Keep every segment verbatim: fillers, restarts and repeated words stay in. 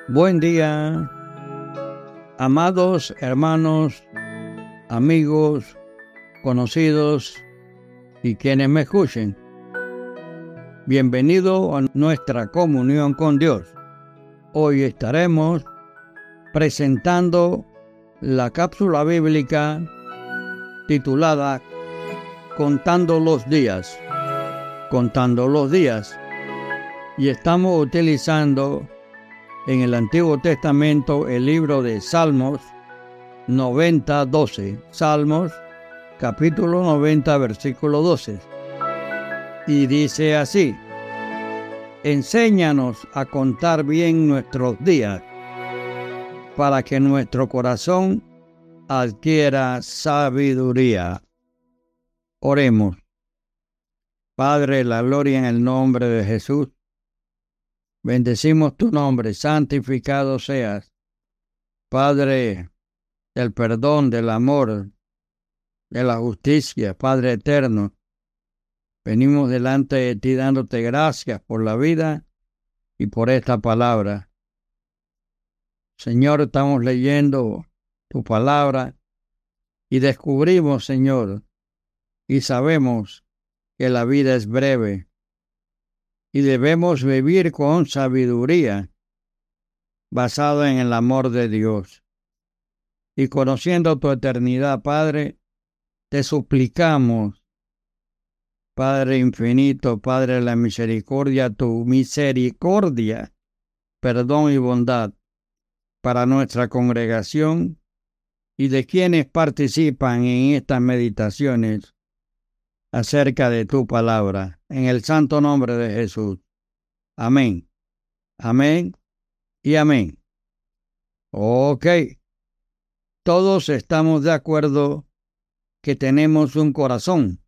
Buen día, amados hermanos, amigos, conocidos y quienes me escuchen. Bienvenido a nuestra comunión con Dios. Hoy estaremos presentando la cápsula bíblica titulada Contando los días. Contando los días. Y estamos utilizando en el Antiguo Testamento el libro de Salmos noventa, doce. Salmos, capítulo noventa, versículo doce. Y dice así: enséñanos a contar bien nuestros días, para que nuestro corazón adquiera sabiduría. Oremos. Padre, la gloria en el nombre de Jesús. Bendecimos tu nombre, santificado seas. Padre del perdón, del amor, de la justicia, Padre eterno. Venimos delante de ti dándote gracias por la vida y por esta palabra. Señor, estamos leyendo tu palabra y descubrimos, Señor, y sabemos que la vida es breve. Y debemos vivir con sabiduría, basada en el amor de Dios. Y conociendo tu eternidad, Padre, te suplicamos, Padre infinito, Padre de la misericordia, tu misericordia, perdón y bondad para nuestra congregación y de quienes participan en estas meditaciones acerca de tu palabra, en el santo nombre de Jesús. Amén. Amén y amén. Ok. Todos estamos de acuerdo que tenemos un corazón,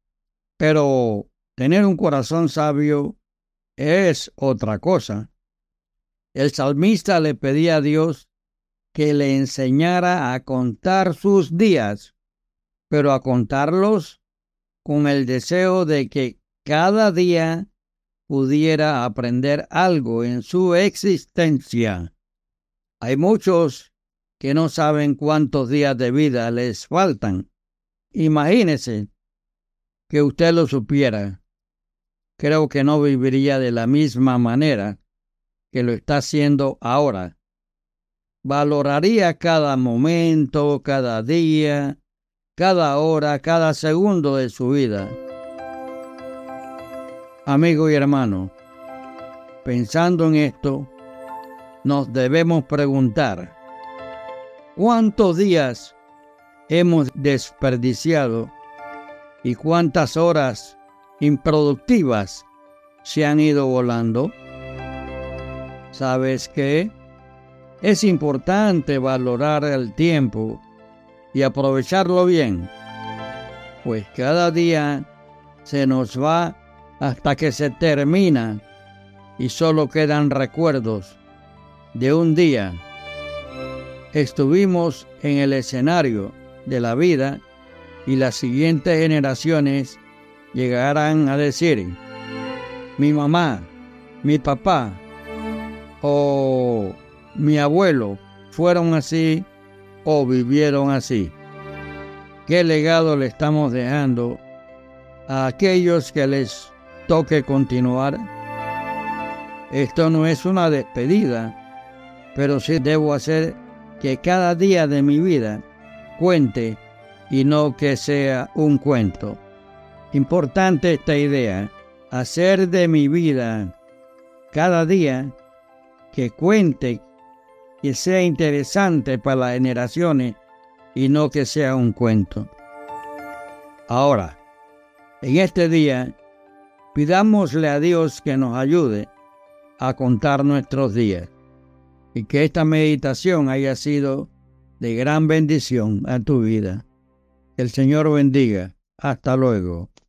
pero tener un corazón sabio es otra cosa. El salmista le pedía a Dios que le enseñara a contar sus días, pero a contarlos con el deseo de que cada día pudiera aprender algo en su existencia. Hay muchos que no saben cuántos días de vida les faltan. Imagínese que usted lo supiera. Creo que no viviría de la misma manera que lo está haciendo ahora. Valoraría cada momento, cada día, cada hora, cada segundo de su vida. Amigo y hermano, pensando en esto, nos debemos preguntar, ¿cuántos días hemos desperdiciado y cuántas horas improductivas se han ido volando? ¿Sabes qué? Es importante valorar el tiempo y aprovecharlo bien, pues cada día se nos va hasta que se termina y solo quedan recuerdos de un día. Estuvimos en el escenario de la vida y las siguientes generaciones llegarán a decir: mi mamá, mi papá o mi abuelo fueron así o vivieron así. ¿Qué legado le estamos dejando a aquellos que les toque continuar? Esto no es una despedida, pero sí debo hacer que cada día de mi vida cuente y no que sea un cuento. Importante esta idea, hacer de mi vida cada día que cuente, que sea interesante para las generaciones y no que sea un cuento. Ahora, en este día, pidámosle a Dios que nos ayude a contar nuestros días y que esta meditación haya sido de gran bendición a tu vida. Que el Señor bendiga. Hasta luego.